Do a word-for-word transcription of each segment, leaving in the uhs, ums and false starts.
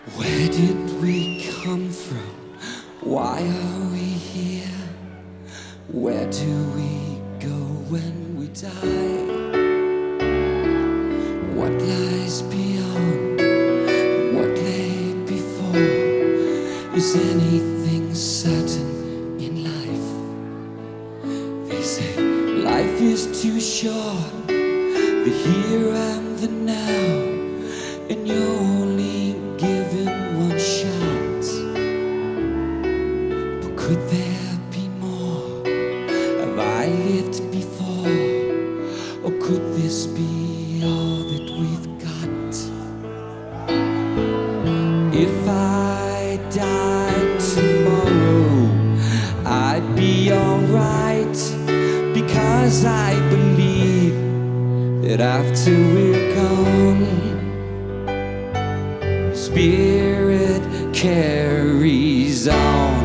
Where did we come from? Why are we here? Where do we go when we die? What lies beyond? What lay before? Is anything certain in life? They say life is too short, the here and the now, and you're only given one shot. But could there be more? Have I lived before? Or could this be all that we've got? If I died tomorrow, I'd be alright, because I believe that after we're gone, spirit carries on.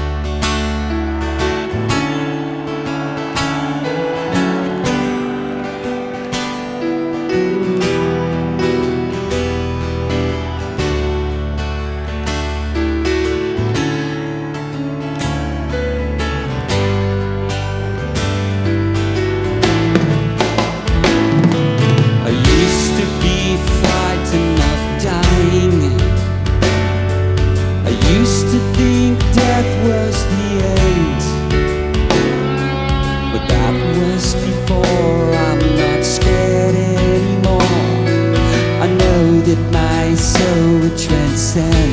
I used to be frightened of dying. I used to think death was the end, but that was before. I'm not scared anymore. I know that my soul would transcend.